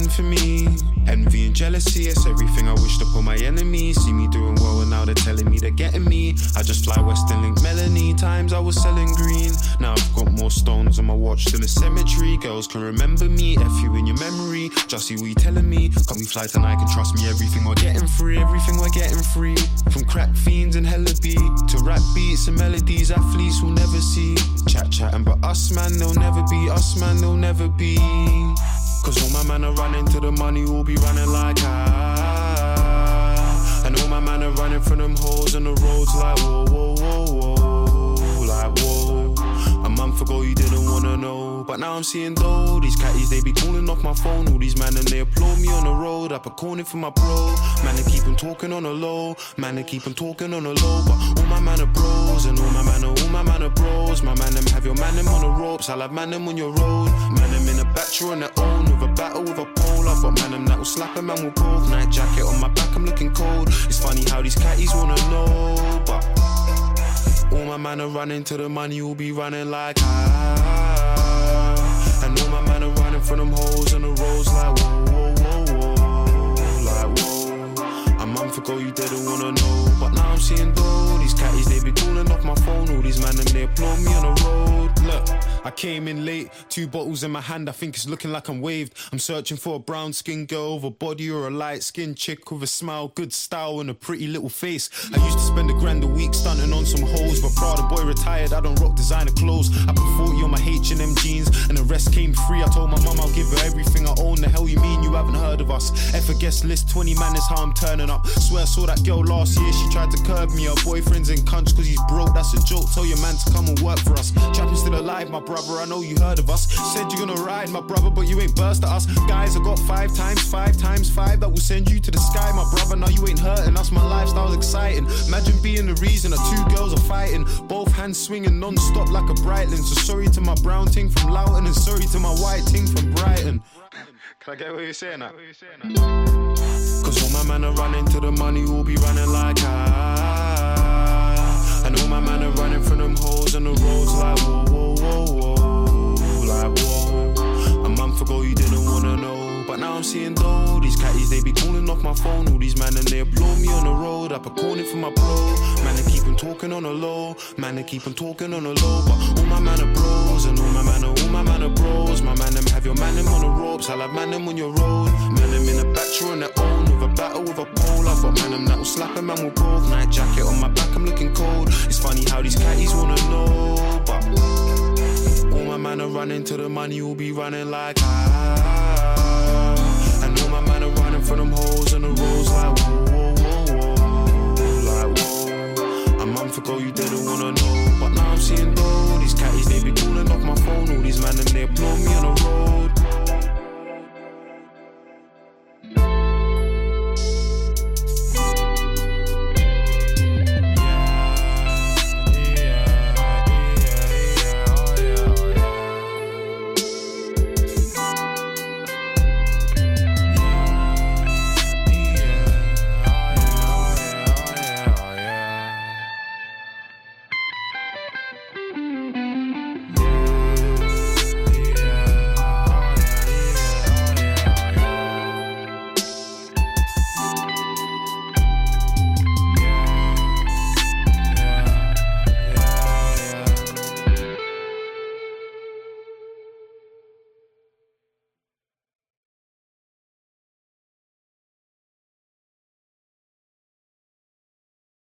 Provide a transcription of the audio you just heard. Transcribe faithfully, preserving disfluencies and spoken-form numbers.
done for me. Envy and jealousy, it's everything I wished upon my enemies. See me doing well and now they're telling me they're getting me. I just fly Western Link Melanie. Times I was selling green. Now I've got more stones on my watch than a cemetery. Girls can remember me, F you in your memory. Just see what you telling me. Got me fly tonight, can trust me. Everything we're getting free, everything we're getting free. From crack fiends and hella beat to rap beats and melodies athletes will never see. Chat chatting but us man, they'll never be. Us man, they'll never be. Cause all my man are running to the money, will be running like ah. And all my man are running from them holes on the roads like whoa, whoa, whoa, whoa. Like whoa. A month ago you didn't wanna know, but now I'm seeing though. These catties, they be calling off my phone. All these man and they applaud me on the road. Up a corner for my bro. Man, they keep them talking on the low. Man, they keep them talking on the low. But all my man are bros. And all my man are, all my man are bros. My man them have your man them on the ropes. I'll have man them on your road. Man them in a battery on their own. With a battle with a pole. I've got man them that will slap a man with both. Night jacket on my back, I'm looking cold. It's funny how these catties wanna know. But all my man are running to the money, will be running like ah. And all my man are running from them holes on the roads like whoa, whoa, whoa, whoa. Like whoa. A month ago you didn't wanna know, but now I'm seeing though. These catties, they be calling off my phone. All these man and they applaud me on the road. Look, I came in late, two bottles in my hand, I think it's looking like I'm waved. I'm searching for a brown skin girl with a body or a light skin chick with a smile, good style and a pretty little face. I used to spend a grand a week stunting on some hoes, but Prada boy retired, I don't rock designer clothes. I put forty on my H and M jeans and the rest came free. I told my mum I'll give her everything I own. The hell you mean you haven't heard of us? F a guest list, twenty man is how I'm turning up. Swear I saw that girl last year, she tried to curb me. Her boyfriend's in cunch cause he's broke, that's a joke. Tell your man to come and work for us. Trapping still alive, my brother, I know you heard of us. Said you're gonna ride, my brother, but you ain't burst at us. Guys, I got five times five times five that will send you to the sky, my brother. Now you ain't hurting us, my lifestyle's exciting. Imagine being the reason that two girls are fighting, both hands swinging non-stop like a Breitling. So sorry to my brown ting from Loughton and sorry to my white ting from Brighton. Can I get what you're saying that? Cause all my man are running to the money, will be running like ah. And all my man are running from them holes on the roads like whoa, whoa, whoa, whoa. Like whoa. A month ago you didn't wanna know, but now I'm seeing though. These catties, they be calling off my phone. All these man and they applaud me on the road. Up a corner for my bro. Man, they keep them talking on the low. Man, they keep them talking on the low. But all my man are bros. And all my man are, all my man are bros. My man them have your man them on the ropes. I'll have man them on your road. Man them in a battery on their own. With a battle with a pole. I've got man them that will slap a man with both. Night jacket on my back, I'm looking cold. It's funny how these catties wanna know. But all my man are running to the money, will be running like ah.